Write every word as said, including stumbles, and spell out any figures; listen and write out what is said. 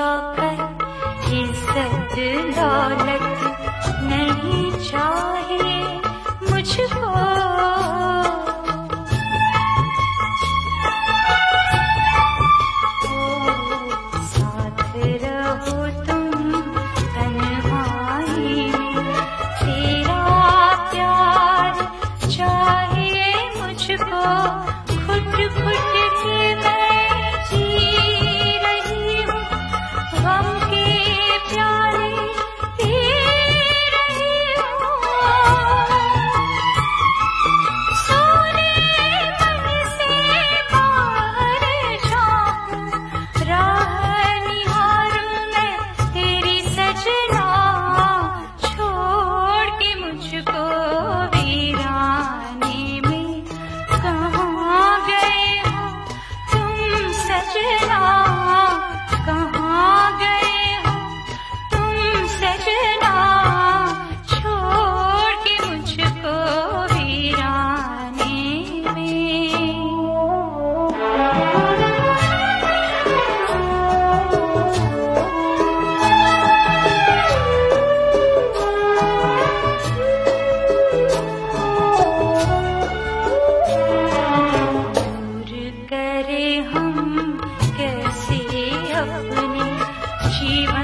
शौकत इज्जत दौलत नहीं चाहिए मुझको। साथ रहो तुम तन्हाई में, तेरा प्यार चाहिए मुझको। खुद खुद के मैं जी रही हूँ, गम के प्याले पी रही हूँ। सोने मन से बाहर जाऊं, राह निहारूं मैं तेरी सजना। छोड़ के मुझको वीराने में कहाँ गए हो तुम सजना, कहाँ गए हो तुम सजना। छोड़ के मुझको वीराने में। दूर करे हम कैसे अपने जीवन